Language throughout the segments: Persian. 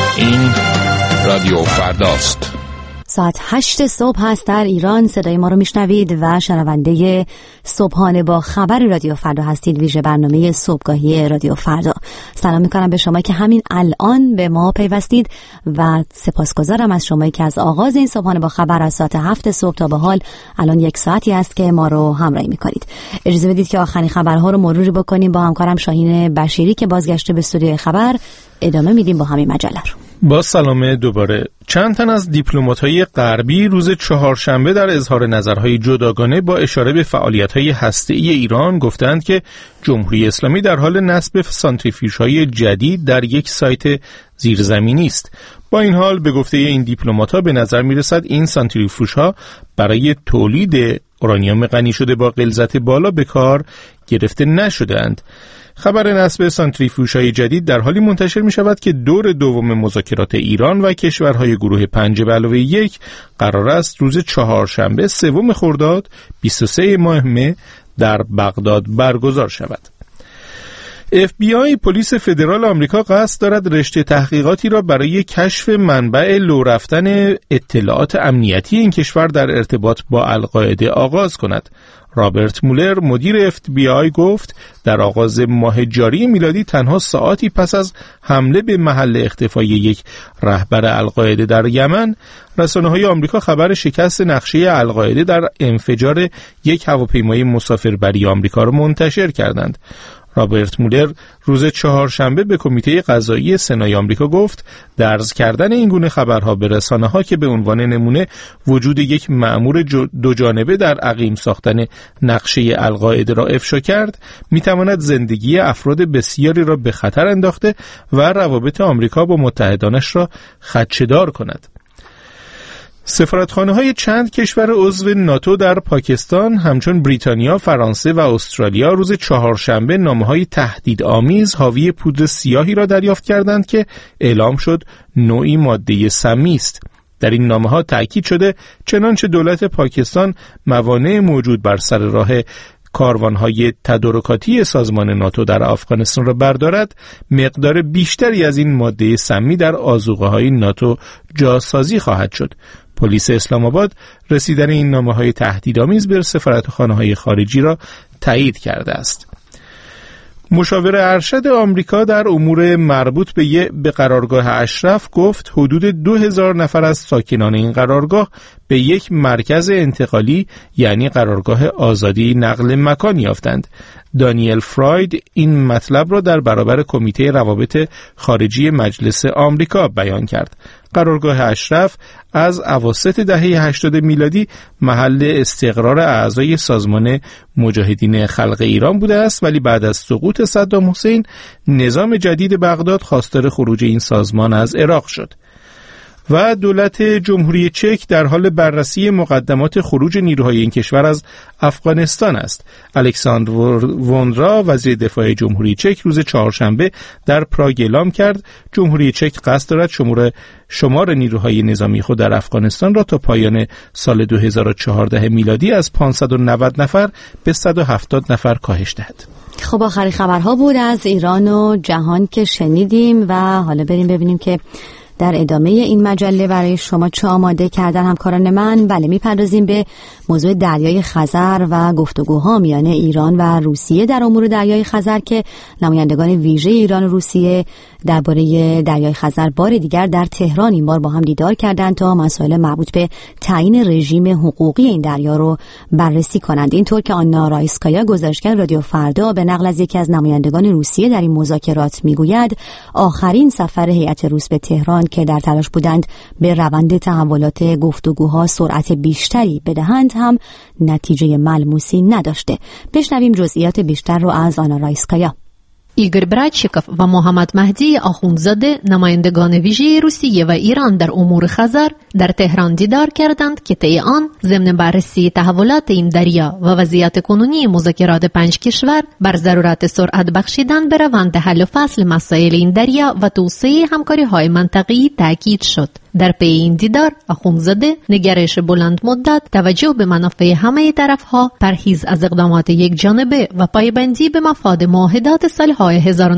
این رادیو فرداست. ساعت 8 صبح هست در ایران. صدای ما رو میشنوید و شنونده صبحانه با خبر رادیو فردا هستید، ویژه برنامه صبحگاهی رادیو فردا. سلام میکنم به شما که همین الان به ما پیوستید و سپاسگزارم از شما که از آغاز این صبحانه با خبر از ساعت 7 صبح تا به حال الان 1 ساعتی است که ما رو همراهی میکنید. اجازه بدید که آخرین خبرها رو مروری بکنیم با همکارم شاهین بشیری که بازگشته به استودیوی خبر. ادامه میدیم با همین مجله رو. با سلام دوباره. چند تن از دیپلمات‌های غربی روز چهارشنبه در اظهار نظرهای جداگانه با اشاره به فعالیت‌های هسته‌ای ایران گفتند که جمهوری اسلامی در حال نصب سانتریفیوژهای جدید در یک سایت زیرزمینی است. با این حال به گفته این دیپلمات‌ها به نظر می‌رسد این سانتریفیوژها برای تولید اورانیوم غنی شده با غلظت بالا به کار گرفته نشده‌اند. خبر نصب سانتریفیوژهای جدید در حالی منتشر می شود که دور دوم مذاکرات ایران و کشورهای گروه 5+1 قرار است روز چهارشنبه 3 خرداد 23 ماه مه در بغداد برگزار شود. FBI پلیس فدرال آمریکا قصد دارد رشته تحقیقاتی را برای کشف منبع لو رفتن اطلاعات امنیتی این کشور در ارتباط با القاعده آغاز کند. رابرت مولر مدیر FBI گفت در آغاز ماه جاری میلادی تنها ساعاتی پس از حمله به محل اختفای یک رهبر القاعده در یمن، رسانه‌های آمریکا خبر شکست نقشه القاعده در انفجار یک هواپیمای مسافربری آمریکا را منتشر کردند. رابرت مولر روز چهارشنبه به کمیته قضایی سنای آمریکا گفت درز کردن این گونه خبرها به رسانه‌ها که به عنوان نمونه وجود یک مأمور دو جانبه در عقیم ساختن نقشه القاعده را افشا کرد میتواند زندگی افراد بسیاری را به خطر انداخته و روابط آمریکا با متحدانش را خدشه‌دار کند. سفارتخانه‌های چند کشور عضو ناتو در پاکستان همچون بریتانیا، فرانسه و استرالیا روز چهارشنبه نامه‌های تهدیدآمیز حاوی پودر سیاهی را دریافت کردند که اعلام شد نوعی ماده سمی است. در این نامه‌ها تأکید شده چنانچه دولت پاکستان موانع موجود بر سر راه کاروان‌های تدارکاتی سازمان ناتو در افغانستان را بردارد، مقدار بیشتری از این ماده سمی در آذوقه‌های ناتو جاسازی خواهد شد. پلیس اسلام آباد رسیدن این نامه‌های تهدیدآمیز به سفارتخانه‌های خارجی را تایید کرده است. مشاور ارشد آمریکا در امور مربوط به قرارگاه اشرف گفت حدود 2000 نفر از ساکنان این قرارگاه به یک مرکز انتقالی یعنی قرارگاه آزادی نقل مکان یافتند. دانیل فراید این مطلب را در برابر کمیته روابط خارجی مجلس آمریکا بیان کرد. قرارگاه اشرف از اواسط دهه 80 میلادی محل استقرار اعضای سازمان مجاهدین خلق ایران بوده است، ولی بعد از سقوط صدام حسین نظام جدید بغداد خواستار خروج این سازمان از عراق شد. و دولت جمهوری چک در حال بررسی مقدمات خروج نیروهای این کشور از افغانستان است. الکساندر ووندرا وزیر دفاع جمهوری چک روز چهارشنبه در پراگ اعلام کرد جمهوری چک قصد دارد شمار نیروهای نظامی خود در افغانستان را تا پایان سال 2014 میلادی از 590 نفر به 170 نفر کاهش دهد. خب آخرین خبرها بود از ایران و جهان که شنیدیم و حالا بریم ببینیم که در ادامه این مجله برای شما چه آماده کردن همکاران من. بله، میپردازیم به موضوع دریای خزر و گفتگوها میان ایران و روسیه در امور دریای خزر که نمایندگان ویژه ایران و روسیه درباره دریای خزر بار دیگر در تهران این بار با هم دیدار کردند تا مسائل مربوط به تعیین رژیم حقوقی این دریا رو بررسی کنند. اینطور که آنا رایسکایا گزارشگر رادیو فردا به نقل از یکی از نمایندگان روسیه در این مذاکرات میگوید آخرین سفر هیئت روس به تهران که در تلاش بودند به روند تحولات گفتگوها سرعت بیشتری بدهند هم نتیجه ملموسی نداشته. بشنویم جزئیات بیشتر رو از آنا رایسکایا. ایگور برادچیکوف و محمد مهدی آخوندزاده نمایندگان ویژه روسیه و ایران در امور خزر در تهران دیدار کردند که طی آن ضمن بررسی تحولات این دریا و وضعیت کنونی مذاکرات 5 کشور بر ضرورت سرعت بخشیدن به روند حل و فصل مسائل این دریا و توسعه همکاری‌های منطقه‌ای تاکید شد. در پی این دیدار آخوندزاده نگرش بلند مدت، توجه به منافع همه طرفها، پرهیز از اقدامات یک جانبه و پایبندی به مفاد معاهدات سالهای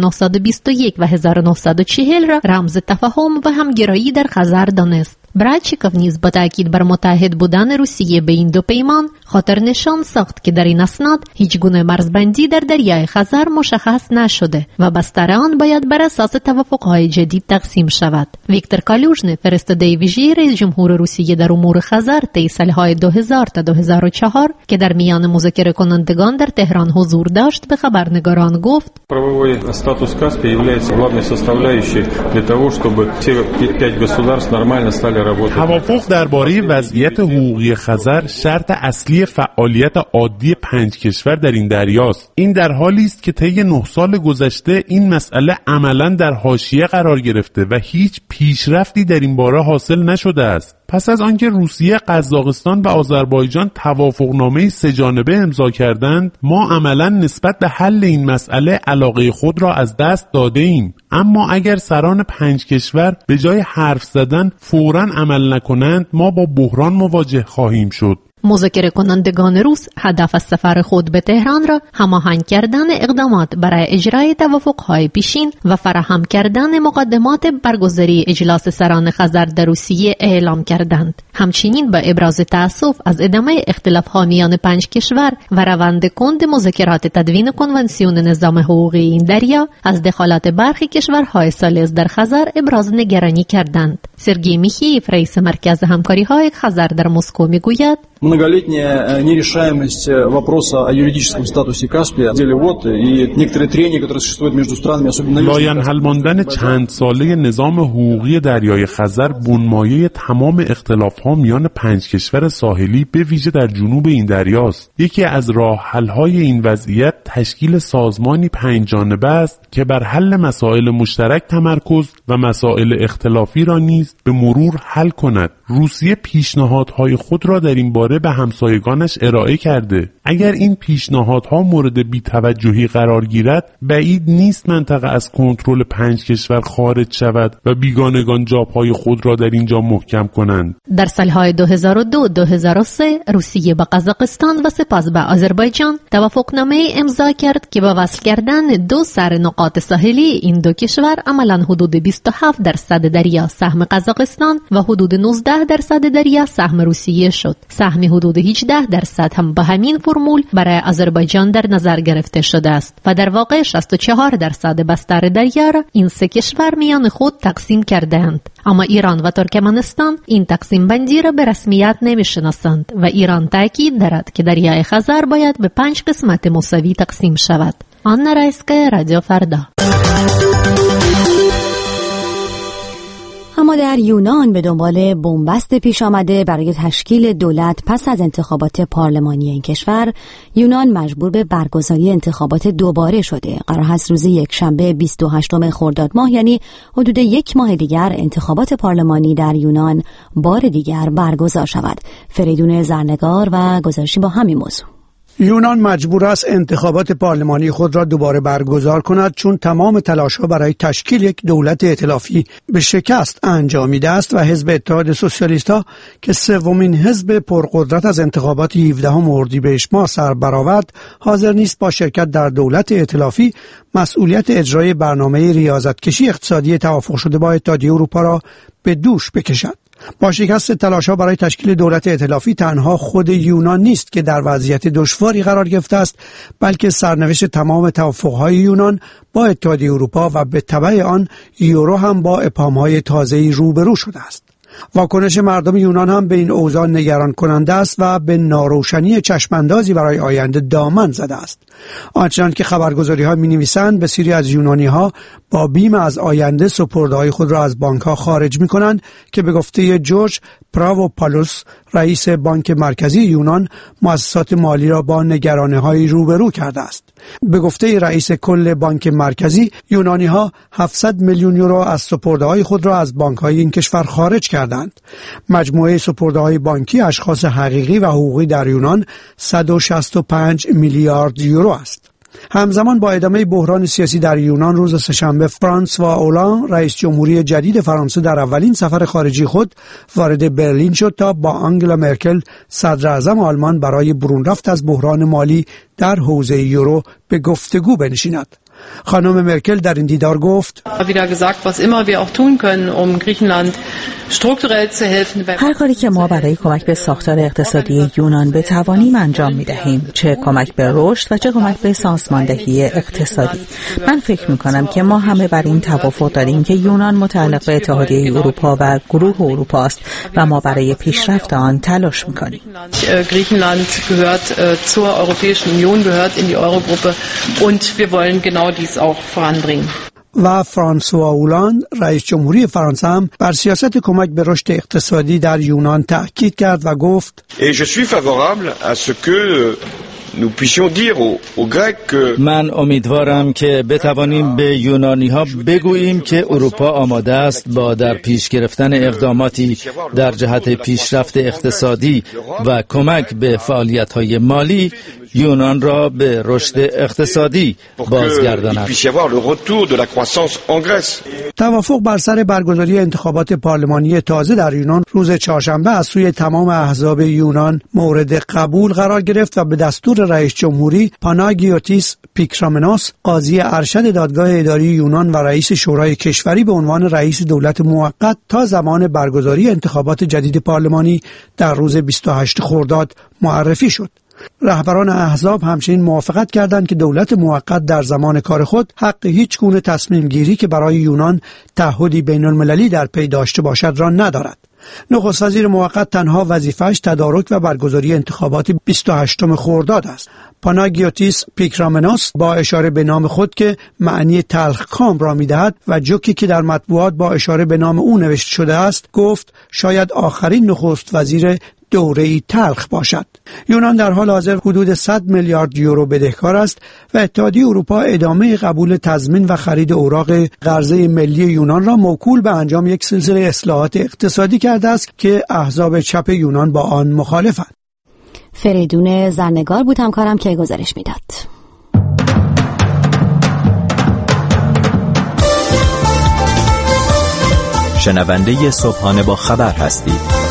1921 و 1940 را رمز تفاهم و همگرایی در خزر دانست. برادچیکوف نیز با تاکید بر متحد بودن روسیه به این دو پیمان خاطر نشان ساخت که در این اسناد هیچ گونه مرزبندی در دریای خزر مشخص نشده و بستر آن باید بر اساس توافق‌های جدید تقسیم شود. ویکتور کالوژن، فرستاده ویژه رئیس جمهور روسیه در امور خزر طی سالهای 2000 تا 2004 که در میان مذاکره کنندگان در تهران حضور داشت، به خبرنگاران گفت: Правовой статус Каспия является главной составляющей для того, чтобы все 5 государств нормально стали работать. توافق درباره وضعیت حقوقی خزر شرط اصلی فعالیت عادی 5 کشور در این دریاست. این در حالی است که طی 9 سال گذشته این مسئله عملاً در حاشیه قرار گرفته و هیچ پیشرفتی در این باره حاصل نشده است. پس از آنکه روسیه، قزاقستان و آذربایجان توافقنامه 3 جانبه امضا کردند، ما عملاً نسبت به حل این مسئله علاقه خود را از دست داده ایم. اما اگر سران 5 کشور به جای حرف زدن فوراً عمل نکنند، ما با بحران مواجه خواهیم شد. مذاکره کنندگان روس هدف از سفر خود به تهران را هماهنگ کردن اقدامات برای اجرای توافق‌های پیشین و فراهم کردن مقدمات برگزاری اجلاس سران خزر در روسیه اعلام کردند. همچنین با ابراز تأسف از ادامه اختلاف‌ها میان 5 کشور و روند کند مذاکرات تدوین کنوانسیون نظام حقوقی این دریا از دخالت برخی کشورهای ثالث در خزر ابراز نگرانی کردند. سرگئی میخیف، رئیس مرکز همکاری‌های خزر در مسکو، میگوید: Многолетняя нерешаемость вопроса о юридическом статусе Каспия, и некоторые трения, которые существуют между странами, особенно لاینحل ماندن چند ساله نظام حقوقی دریای خزر بنمایه تمام اختلاف‌ها میان 5 کشور ساحلی به ویژه در جنوب این دریاست. یکی از راه حل‌های این وضعیت تشکیل سازمانی 5 جانبه است که بر حل مسائل مشترک تمرکز و مسائل اختلافی را نیز به مرور حل کند. روسیه پیشنهادهای خود را در این باره به همسایگانش ارائه کرده. اگر این پیشنهادها مورد بی‌توجهی قرار گیرد، بعید نیست منطقه از کنترل 5 کشور خارج شود و بیگانگان جاپای خود را در اینجا محکم کنند. در سالهای 2002-2003 روسیه با قزاقستان و سپس با آذربایجان توافقنامه امضا کرد که با وصل کردن 2 سر نقاط ساحلی این دو کشور عملاً حدود 27% دریا سهم قزاقستان و حدود 19% دریا سهم روسیه شد. سهم حدود 18% هم با همین فرمول برای آذربایجان در نظر گرفته شده است و در واقع 64% بستر دریا را این 3 کشور میان خود تقسیم کردند. اما ایران و ترکمنستان این تقسیم بندی را به رسمیت نمی‌شناسند و ایران تاکید دارد که دریای خزر باید به 5 قسمت مساوی تقسیم شود. آنا رایسکا، رادیو فردا. اما در یونان به دنبال بنبست پیش آمده برای تشکیل دولت پس از انتخابات پارلمانی این کشور، یونان مجبور به برگزاری انتخابات دوباره شده. قرار هست روز یکشنبه 28 خرداد ماه، یعنی حدود 1 ماه دیگر، انتخابات پارلمانی در یونان بار دیگر برگزار شود. فریدون زرنگار و گزارشی با همین موضوع. یونان مجبور است انتخابات پارلمانی خود را دوباره برگزار کند، چون تمام تلاش‌ها برای تشکیل یک دولت ائتلافی به شکست انجامیده است و حزب اتحاد سوسیالیست‌ها که 3مین حزب پرقدرت از انتخابات 17 اردیبهشت ماه سر برآورد، حاضر نیست با شرکت در دولت ائتلافی مسئولیت اجرای برنامه ریاضت‌کشی اقتصادی توافق شده با اتحادیه اروپا را به دوش بکشد. با شکست تلاش‌ها برای تشکیل دولت ائتلافی تنها خود یونان نیست که در وضعیت دشواری قرار گرفته است، بلکه سرنوشت تمام توافق‌های یونان با اتحادیه اروپا و به تبع آن یورو هم با ابهام‌های تازه‌ای روبرو شده است. واکنش مردم یونان هم به این اوضاع نگران کننده است و به ناروشنی چشماندازی برای آینده دامن زده است. آنچنان که خبرگزاری‌ها می‌نویسند، بسیاری از یونانی‌ها با بیم از آینده سپرده‌های خود را از بانک‌ها خارج می‌کنند که به گفته جورج پراووپالوس، رئیس بانک مرکزی یونان، مؤسسات مالی را با نگرانی‌های روبرو کرده است. به گفته رئیس کل بانک مرکزی، یونانی‌ها 700 میلیون یورو از سپرده‌های خود را از بانک‌های این کشور خارج کردند. مجموعه سپرده‌های بانکی اشخاص حقیقی و حقوقی در یونان 165 میلیارد یورو است. همزمان با ادامه بحران سیاسی در یونان روز سه‌شنبه فرانسوا اولان رئیس جمهوری جدید فرانسه در اولین سفر خارجی خود وارد برلین شد تا با آنگلا مرکل صدر اعظم آلمان برای برون رفت از بحران مالی در حوزه یورو به گفتگو بنشیند. خانم مرکل در این دیدار گفت هر کاری که ما برای کمک به ساختار اقتصادی یونان بتوانیم انجام می‌دهیم، چه کمک به رشد و چه کمک به سازماندهی اقتصادی. من فکر می‌کنم که ما همه بر این توافق داریم که یونان متعلق به اتحادیه اروپا و گروه اروپا است و ما برای پیشرفت آن تلاش می‌کنیم. Griechenland gehört zur Europäischen Union, gehört in die Eurogruppe und wir wollen genau dies auch voranbringen. و فرانسوا اولاند رئیس جمهوری فرانسه هم بر سیاست کمک به رشد اقتصادی در یونان تاکید کرد و گفت من امیدوارم که بتوانیم به یونانی ها بگوییم که اروپا آماده است با در پیش گرفتن اقداماتی در جهت پیشرفت اقتصادی و کمک به فعالیت های مالی یونان را به رشد اقتصادی بازگرداند. توافق بر سر برگزاری انتخابات پارلمانی تازه در یونان روز چهارشنبه از سوی تمام احزاب یونان مورد قبول قرار گرفت و به دستور رئیس جمهوری پاناگیوتیس پیکرامنوس قاضی ارشد دادگاه اداری یونان و رئیس شورای کشوری به عنوان رئیس دولت موقت تا زمان برگزاری انتخابات جدید پارلمانی در روز 28 خرداد معرفی شد. رهبران احزاب همچنین موافقت کردند که دولت موقت در زمان کار خود حق هیچ گونه تصمیم گیری که برای یونان تعهدی بین المللی در پی داشته باشد را ندارد. نخست وزیر موقت تنها وظیفه‌اش تدارک و برگزاری انتخابات 28 خرداد است. پاناگیوتیس پیکرامنوس با اشاره به نام خود که معنی تلخکام را می‌دهد و جوکی که در مطبوعات با اشاره به نام او نوشته شده است گفت شاید آخرین نخست وزیر دوره‌ای تلخ باشد. یونان در حال حاضر حدود 100 میلیارد یورو بدهکار است و اتحادیه اروپا ادامه قبول تضمین و خرید اوراق قرضه ملی یونان را موکول به انجام یک سلسله اصلاحات اقتصادی کرده است که احزاب چپ یونان با آن مخالفند. فریدون زرنگار بود همکارم که گزارش میداد. شنونده صبحانه با خبر هستید.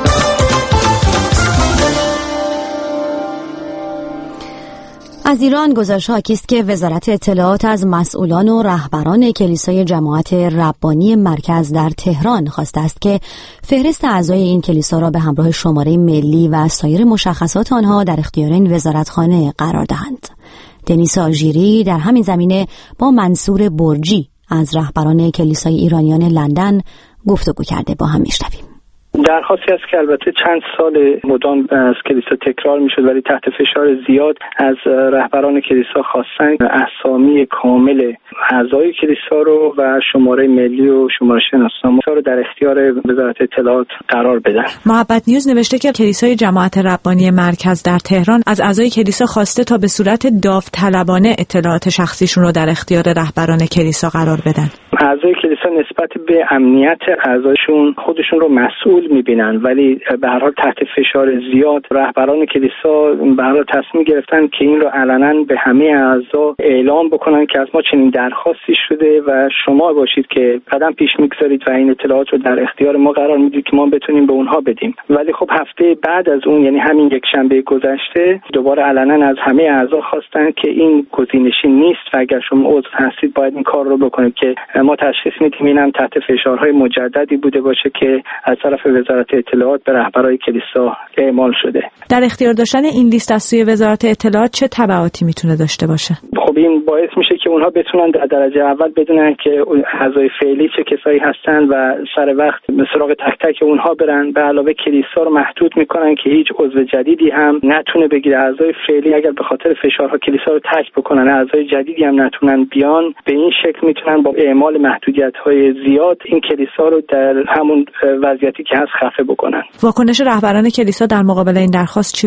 از ایران گزارش حاکی است که وزارت اطلاعات از مسئولان و رهبران کلیسای جماعت ربانی مرکز در تهران خواسته است که فهرست اعضای این کلیسا را به همراه شماره ملی و سایر مشخصات آنها در اختیار این وزارتخانه قرار دهند. دنیس آژیری در همین زمینه با منصور برجی از رهبران کلیسای ایرانیان لندن گفتگو کرده. با هم میشنویم. درخواستی است که البته چند سال مدام از کلیسا تکرار میشد ولی تحت فشار زیاد از رهبران کلیسا خواستن اسامی کامل اعضای کلیسا رو و شماره ملی و شماره شناسنامه رو در اختیار وزارت اطلاعات قرار بدن. محبت نیوز نوشته که کلیسای جماعت ربانی مرکز در تهران از اعضای کلیسا خواسته تا به صورت داوطلبانه اطلاعات شخصیشون رو در اختیار رهبران کلیسا قرار بدن. اعضای کلیسا نسبت به امنیت اعضایشون خودشون رو مسئول میبینن ولی به هر حال تحت فشار زیاد رهبران کلیسا به هر حال تصمیم گرفتن که این رو علنا به همه اعضا اعلام بکنن که از ما چنین درخواستی شده و شما باشید که قدم پیش میگذارید و این اطلاعات رو در اختیار ما قرار میدید که ما بتونیم به اونها بدیم. ولی خب هفته بعد از اون یعنی همین یک شنبه گذشته دوباره علنا از همه اعضا خواستن که این گزینشی نیست و اگر شما عضو هستید باید این کار رو بکنید که ما تشخیص میدیم اینم تحت فشارهای مجددی بوده باشه که از طرف وزارت اطلاعات به رهبران کلیسا اعمال شده. در اختیار داشتن این لیست از سوی وزارت اطلاعات چه تبعاتی میتونه داشته باشه؟ خب این باعث میشه که اونها بتونن در درجه اول بدونن که اعضای فعلی چه کسایی هستن و سر وقت به سراغ تک تک اونها برن. به علاوه کلیسا رو محدود میکنن که هیچ عضو جدیدی هم نتونه بگیره. اعضای فعلی اگر به خاطر فشارها کلیسا رو ترک بکنن، اعضای جدیدی هم نتونن بیان، به این شکل میتونن با اعمال محدودیت‌های زیاد این کلیسا رو در همون وضعیتی که هست خفه بکنن. واکنش رهبران کلیسا در مقابل این درخواست چی بوده؟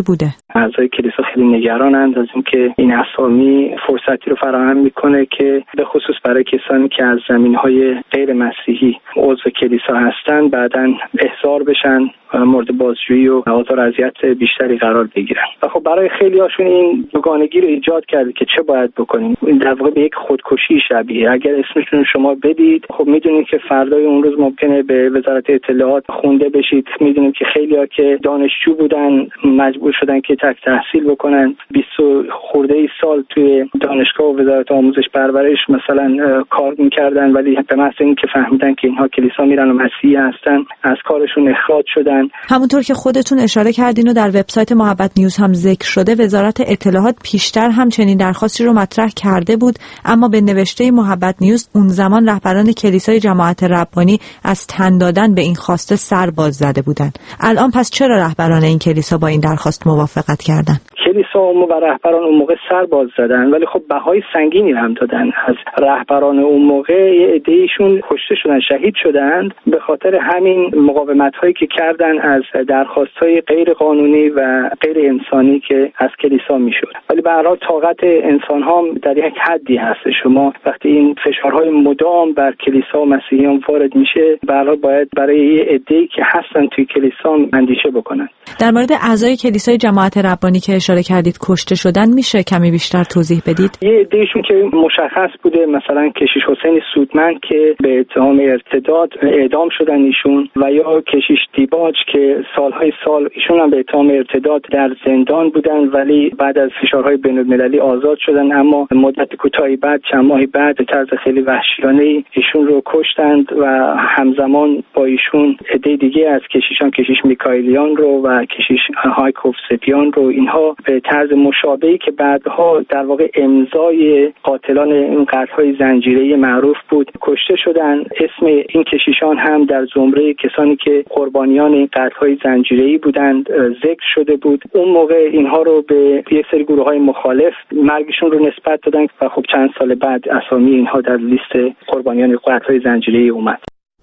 اعضای کلیسا خیلی نگرانند از اینکه این اسامی فرصتی رو فراهم میکنه که به خصوص برای کسانی که از زمینهای غیر مسیحی عضو کلیسا هستند بعداً احضار بشن، مورد بازجویی و آزار و اذیت بیشتری قرار بگیرن. و خب برای خیلی هاشون این دوگانگی رو ایجاد کرده که چه باید بکنیم. این در واقع به یک خودکشی شبیه. اگر اسمشون شما بدید، خب میدونید که فردای اون روز ممکنه به وزارت اطلاعات خونده بشید. میدونید که خیلی‌ها که دانشجو بودن مجبور شدن که تک تحصیل بکنن، 20 خورده ای سال توی دانشگاه و وزارت آموزش پرورش مثلا کار می‌کردن، ولی به محض اینکه فهمیدن که اینها کلیسا میرن و مسیحی هستن از کارشون اخراج شدن. همونطور که خودتون اشاره کردین و در وبسایت محبت نیوز هم ذکر شده، وزارت اطلاعات پیشتر هم چنین درخواستی رو مطرح کرده بود، اما به نوشته محبت نیوز اون زمان رهبران کلیسای جماعت ربانی از تن دادن به این خواسته سر باز زده بودن. الان پس چرا رهبران این کلیسا با این درخواست موافقت کردن؟ کلیسا و رهبران اون موقع سر باز زدن، ولی خب بهای سنگینی هم دادن. از رهبران اون موقع یه عده‌ایشون کشته شدن، شهید شدند به خاطر همین مقاومت‌هایی که کردن از درخواست‌های غیر قانونی و غیر انسانی که از کلیسا میشد. ولی به هر حال طاقت انسان‌ها در یک حدی هست. شما وقتی این فشارهای مدام بر کلیسا و مسیحیان وارد میشه، به هر حال باید برای یه عده‌ای که هستن توی کلیسا اندیشه بکنن. در مورد اعضای کلیسای جماعت ربانی که اشاره کردید کشته شدن، میشه کمی بیشتر توضیح بدید؟ یه عده‌شون که مشخص بوده، مثلا کشیش حسین سودمند که به اتهام ارتداد اعدام شدن ایشون، و یا کشیش دیباج که سالهای سال ایشون هم به اتهام ارتداد در زندان بودن ولی بعد از فشارهای بین‌المللی آزاد شدن، اما مدت کوتاهی بعد، چند ماهی بعد، به طرز خیلی وحشیانه‌ای ایشون رو کشتند و همزمان با ایشون عده دیگه از کشیشان، کشیش میکائیلیان رو و کشیش هایکوفسدیان رو، اینها به طرز مشابهی که بعدها در واقع امضای قاتلان این قتل‌های زنجیره‌ای معروف بود کشته شدن. اسم این کشیشان هم در زمره کسانی که قربانیان این قتل‌های زنجیره‌ای بودند ذکر شده بود. اون موقع اینها رو به یک سری گروه‌های مخالف مرگشون رو نسبت دادن و خب چند سال بعد اسامی اینها در لیست قربانیان قتل‌های زنجیره‌ای اومد.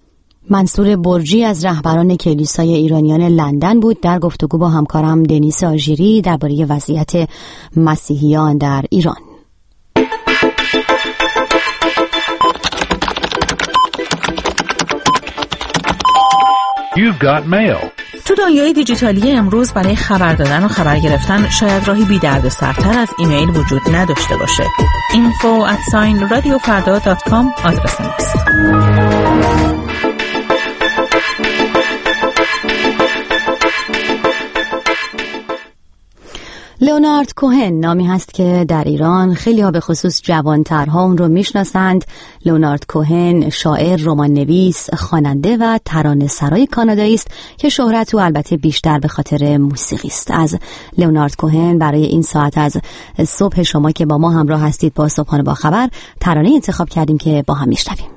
منصور برجی از رهبران کلیسای ایرانیان لندن بود در گفتگو با همکارم دنیس آژیری درباره وضعیت مسیحیان در ایران. You've got mail. تو دنیای دیجیتالی امروز برای خبر دادن و خبر گرفتن شاید راهی بی دردسرتر از ایمیل وجود نداشته باشه. info@radiofarda.com آدرس ماست. لئونارد کوهن نامی هست که در ایران خیلی ها به خصوص جوانترها اون رو میشناسند. لئونارد کوهن شاعر، رمان نویس، خواننده و ترانه‌سرای کانادایی است که شهرت او البته بیشتر به خاطر موسیقی است. از لئونارد کوهن برای این ساعت از صبح شما که با ما همراه هستید با صبحانه با خبر ترانه انتخاب کردیم که با هم میشنویم.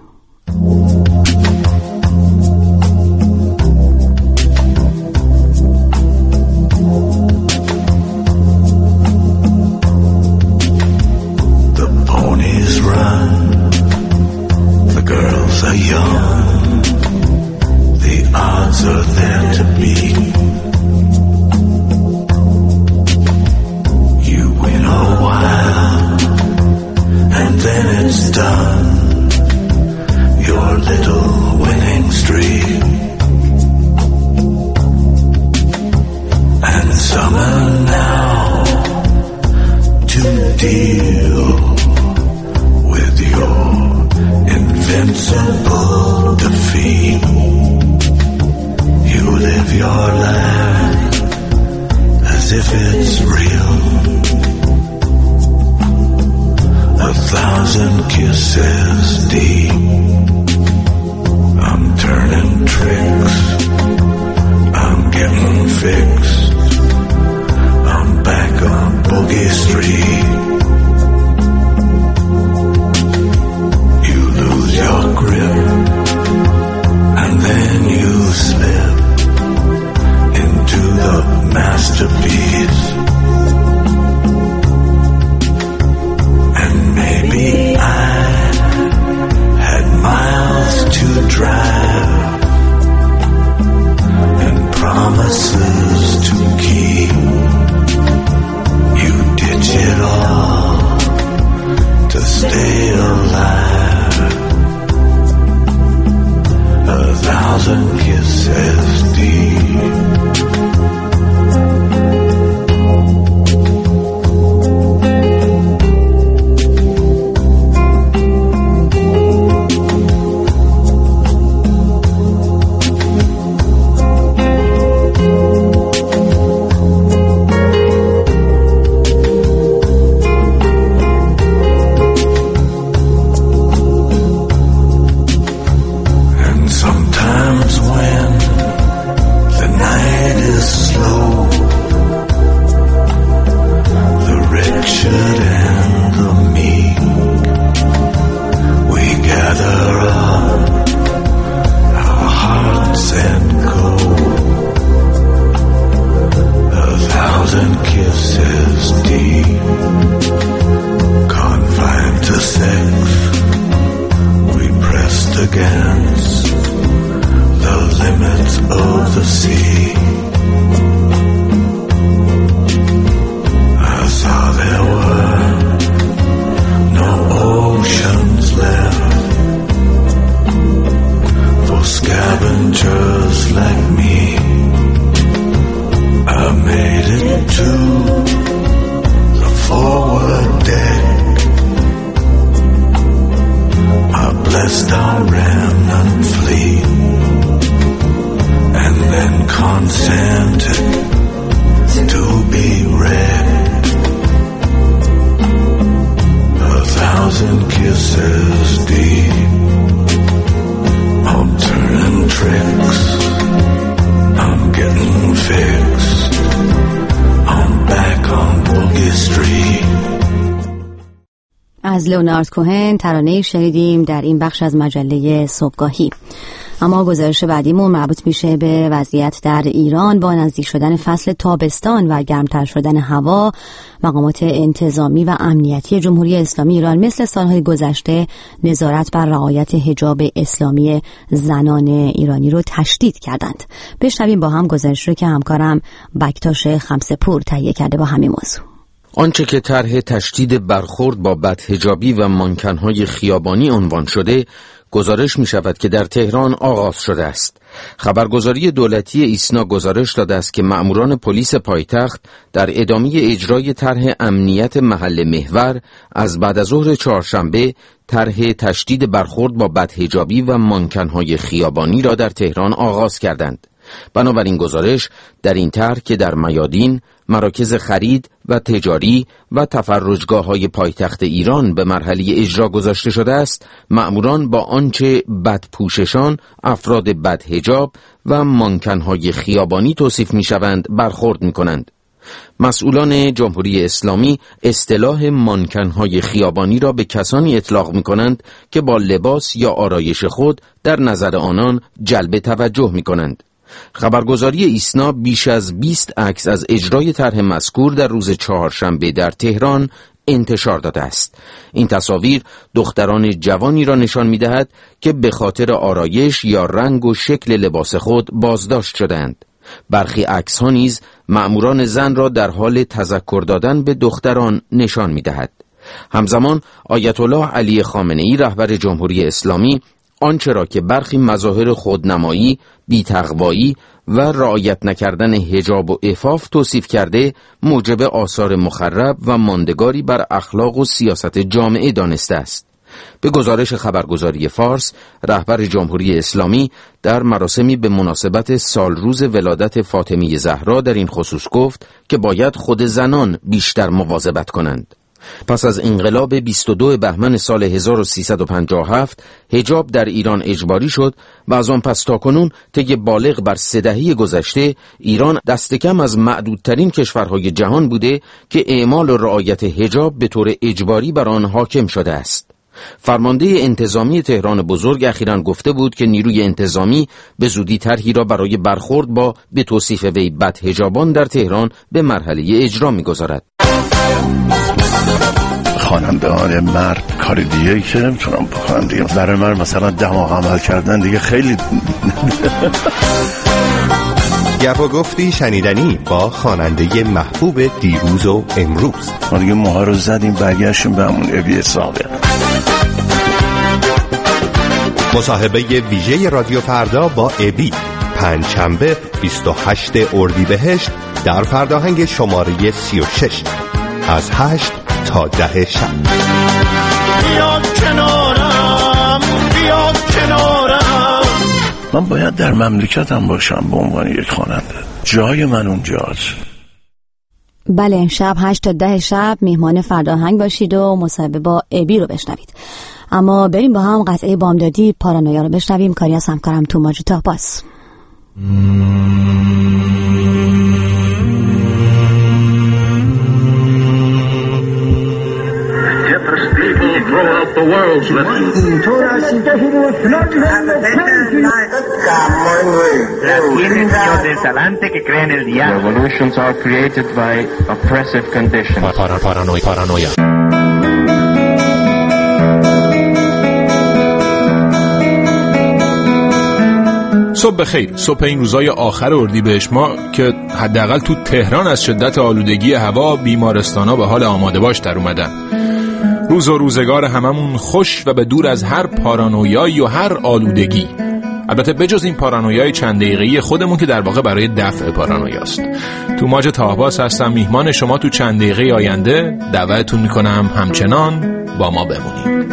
Are there to be. You win a while and then it's done. Your little way 1,000 kisses deep. از لئونارد کوهن ترانه‌ای شنیدیم در این بخش از مجله صبحگاهی. اما گزارش بعدیمون مربوط میشه به وضعیت در ایران. با نزدیک شدن فصل تابستان و گرمتر شدن هوا، مقامات انتظامی و امنیتی جمهوری اسلامی ایران مثل سالهای گذشته نظارت بر رعایت حجاب اسلامی زنان ایرانی رو تشدید کردند. بشنویم با هم گزارش رو که همکارم بکتاش خمسه‌پور تهیه کرده با همین موضوع. آنچه که طرح تشدید برخورد با بدحجابی و مانکن‌های خیابانی عنوان شده، گزارش می شود که در تهران آغاز شده است. خبرگزاری دولتی ایسنا گزارش داده است که مأموران پلیس پایتخت در ادامه اجرای طرح امنیت محل محور از بعد از ظهر چهارشنبه طرح تشدید برخورد با بدحجابی و مانکن‌های خیابانی را در تهران آغاز کردند. بنابراین گزارش در این طرح که در میادین، مراکز خرید و تجاری و تفرجگاه‌های پایتخت ایران به مرحله اجرا گذاشته شده است، مأموران با آنچه بدپوششان، افراد بدحجاب و مانکن‌های خیابانی توصیف می‌شوند برخورد می‌کنند. مسئولان جمهوری اسلامی اصطلاح مانکن‌های خیابانی را به کسانی اطلاق می‌کنند که با لباس یا آرایش خود در نظر آنان جلب توجه می‌کنند. خبرگزاری ایسنا بیش از 20 عکس از اجرای طرح مذکور در روز چهارشنبه در تهران انتشار داده است. این تصاویر دختران جوانی را نشان می‌دهد که به خاطر آرایش یا رنگ و شکل لباس خود بازداشت شدند. برخی عکس‌ها نیز مأموران زن را در حال تذکر دادن به دختران نشان می‌دهد. همزمان آیت الله علی خامنه‌ای رهبر جمهوری اسلامی آنچه را که برخی مظاهر خودنمایی، بی‌تقوایی و رعایت نکردن حجاب و عفاف توصیف کرده، موجب آثار مخرب و ماندگاری بر اخلاق و سیاست جامعه دانسته است. به گزارش خبرگزاری فارس، رهبر جمهوری اسلامی در مراسمی به مناسبت سالروز ولادت فاطمه زهرا در این خصوص گفت که باید خود زنان بیشتر مواظبت کنند. پس از انقلاب 22 بهمن سال 1357 حجاب در ایران اجباری شد و از آن پس تاکنون طی بالغ بر 3 دهه گذشته ایران دست کم از معدودترین کشورهای جهان بوده که اعمال و رعایت حجاب به طور اجباری بر آن حاکم شده است. فرمانده انتظامی تهران بزرگ اخیراً گفته بود که نیروی انتظامی به زودی طرحی را برای برخورد با به توصیف وی بدحجابان در تهران به مرحله اجرا می‌گذارد. خواننده‌های مرد کار دیگه که نمیتونم بکنم دیگه. برای من مثلا دماغ عمل کردن دیگه خیلی گپ و گفتی شنیدنی با خواننده محبوب دیروز و امروز. ما دیگه موها رو زدیم برگشتیم به همون ابی سابق. مصاحبه ویژه رادیو فردا با ابی، پنجشنبه 28 اردیبهشت در فرداهنگ شماره 36 از 8 تا 10 شب. بیا کنارم، بیا کنارم. من باید در مملکتم باشم به عنوان یک خواننده. جای من اونجاست. بله، امشب 8 تا 10 شب میهمان فرداهنگ باشید و مصاحبه با ابی رو بشنوید. اما بریم با هم قطعه بامدادی پارانویا رو بشنویم، کاری از همکارم توماج تاپاس. Revolutions are created by oppressive conditions. Paranoia. صبح بخیر. صبح این روزای آخر اردیبهشت ما که حداقل تو تهران از شدت آلودگی هوا بیمارستانا به حال آماده باش در اومدن. روز و روزگار هممون خوش و به دور از هر پارانویایی و هر آلودگی. البته بجز این پارانویای چند دقیقه‌ای خودمون که در واقع برای دفع پارانویاست. توماج تاهباس هستم، میهمان شما تو چند دقیقه آینده. دعوتتون میکنم همچنان با ما بمونید.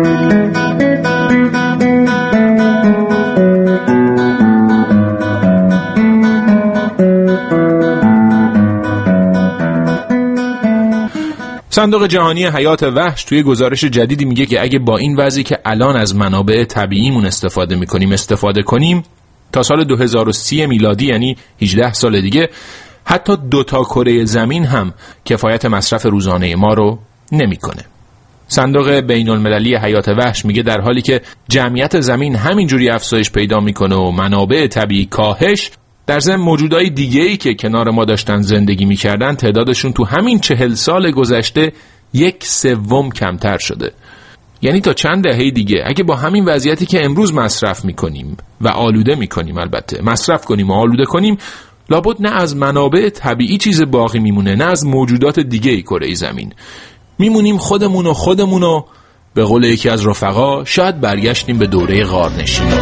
صندوق جهانی حیات وحش توی گزارش جدیدی میگه که اگه با این وضعی که الان از منابع طبیعیمون استفاده کنیم تا سال 2030 میلادی، یعنی 18 سال دیگه، حتی 2 کره زمین هم کفایت مصرف روزانه ما رو نمیکنه. صندوق بین المللی حیات وحش میگه در حالی که جمعیت زمین همینجوری افزایش پیدا میکنه و منابع طبیعی کاهش، در ضمن موجودای دیگه‌ای که کنار ما داشتن زندگی می‌کردن تعدادشون تو همین 40 سال گذشته 1/3 کمتر شده. یعنی تا چند دهه دیگه اگه با همین وضعیتی که امروز مصرف می‌کنیم و آلوده می‌کنیم، البته مصرف کنیم و آلوده کنیم، لابد نه از منابع طبیعی چیز باقی میمونه نه از موجودات دیگه‌ای کره زمین. میمونیم خودمون و به قول یکی از رفقا شاید برگشتیم به دوره غارنشینی.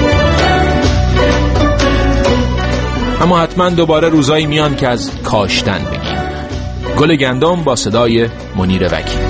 اما حتما دوباره روزایی میان که از کاشتن بگیم. گل گندم با صدای منیر وکیل.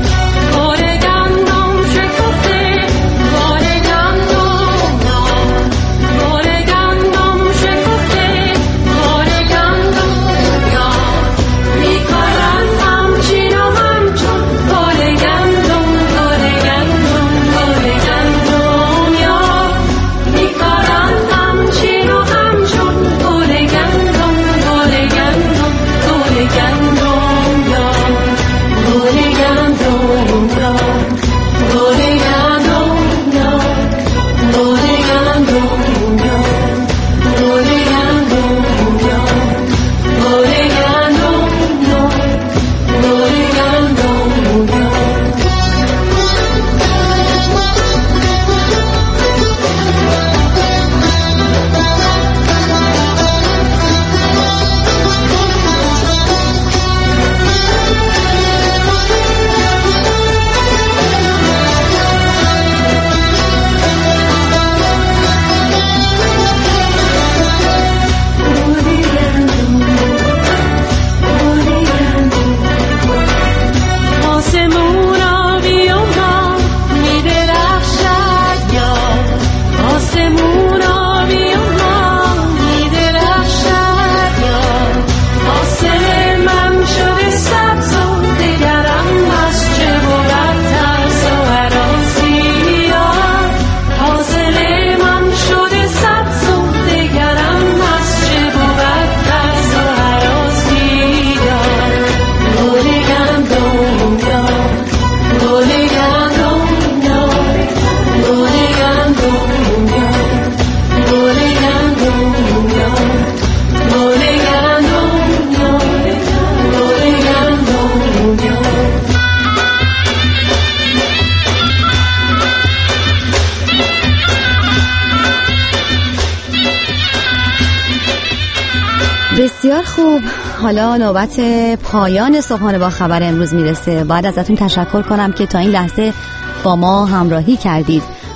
بسیار خوب، حالا نوبت پایان صبحانه با خبر امروز میرسه. باید ازتون تشکر کنم که تا این لحظه با ما همراهی کردید.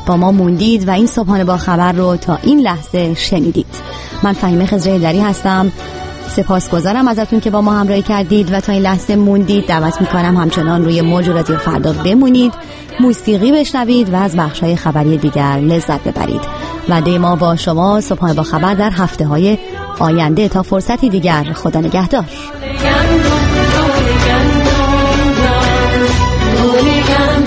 با ما موندید و این صبحانه با خبر رو تا این لحظه شنیدید. من فهیمه خضره‌ایلری هستم. سپاسگزارم ازتون که با ما همراهی کردید و تا این لحظه موندید. دعوت میکنم همچنان روی موج رادیو فردا بمونید، موسیقی بشنوید و از بخش‌های خبری دیگر لذت ببرید. وعده ما با شما صبحانه با خبر در هفته‌های آینده. تا فرصتی دیگر، خدا نگهدار.